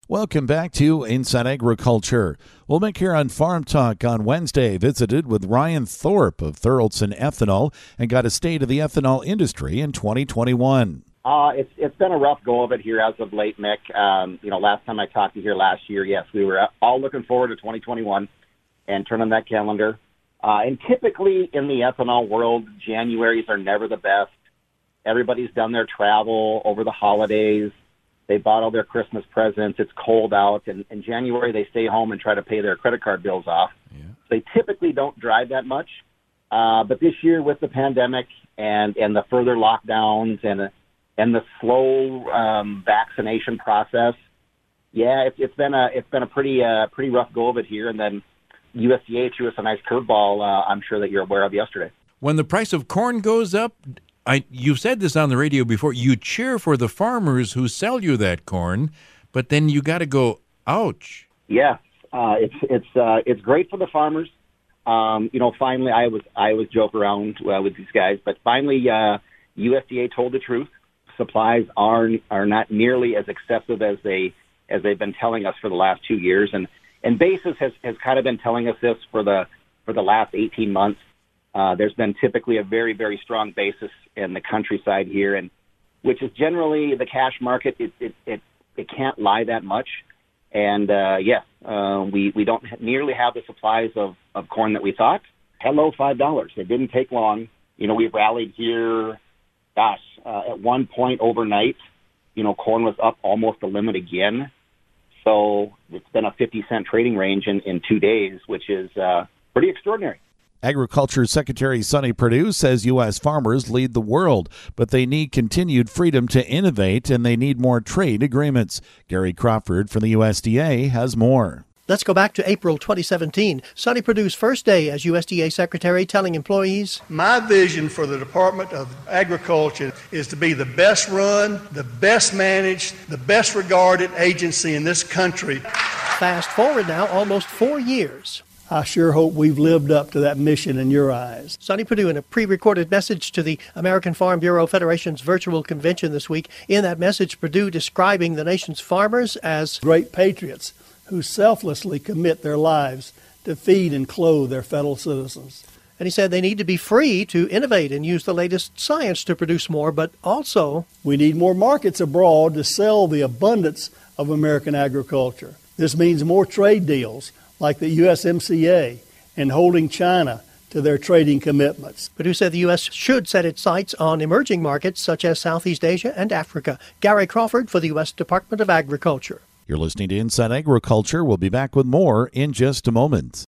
Welcome back to Inside Agriculture. We'll make here on Farm Talk on Wednesday visited with Ryan Thorpe of Thurlton Ethanol and got a state of the ethanol industry in 2021. It's been a rough go of it here as of late, Mick. Last time I talked to you here last year, yes, we were all looking forward to 2021 and turning that calendar. And typically in the ethanol world, Januaries are never the best. Everybody's done their travel over the holidays. They bought all their Christmas presents. It's cold out. And in January, they stay home and try to pay their credit card bills off. Yeah. They typically don't drive that much. But this year with the pandemic and the further lockdowns and the slow vaccination process, it's been a pretty rough go of it here. And then USDA threw us a nice curveball, I'm sure that you're aware of yesterday. When the price of corn goes up, you've said this on the radio before, you cheer for the farmers who sell you that corn, but then you got to go, ouch. Yeah, it's great for the farmers. Finally, I always joke around with these guys, but finally, USDA told the truth. Supplies are not nearly as excessive as they've been telling us for the last 2 years, and Basis has kind of been telling us this for the last 18 months. There's been typically a very, very strong basis in the countryside here, and which is generally the cash market. It can't lie that much, and we don't nearly have the supplies of corn that we thought. Hello, $5. It didn't take long. We've rallied here. At one point overnight, corn was up almost the limit again. So it's been a 50-cent trading range in 2 days, which is pretty extraordinary. Agriculture Secretary Sonny Perdue says U.S. farmers lead the world, but they need continued freedom to innovate and they need more trade agreements. Gary Crawford from the USDA has more. Let's go back to April 2017. Sonny Perdue's first day as USDA Secretary telling employees, "My vision for the Department of Agriculture is to be the best run, the best managed, the best regarded agency in this country." Fast forward now almost 4 years. I sure hope we've lived up to that mission in your eyes. Sonny Perdue in a pre-recorded message to the American Farm Bureau Federation's virtual convention this week. In that message, Perdue describing the nation's farmers as great patriots who selflessly commit their lives to feed and clothe their fellow citizens. And he said they need to be free to innovate and use the latest science to produce more, but also we need more markets abroad to sell the abundance of American agriculture. This means more trade deals like the USMCA and holding China to their trading commitments. Perdue said the U.S. should set its sights on emerging markets such as Southeast Asia and Africa. Gary Crawford for the U.S. Department of Agriculture. You're listening to Inside Agriculture. We'll be back with more in just a moment.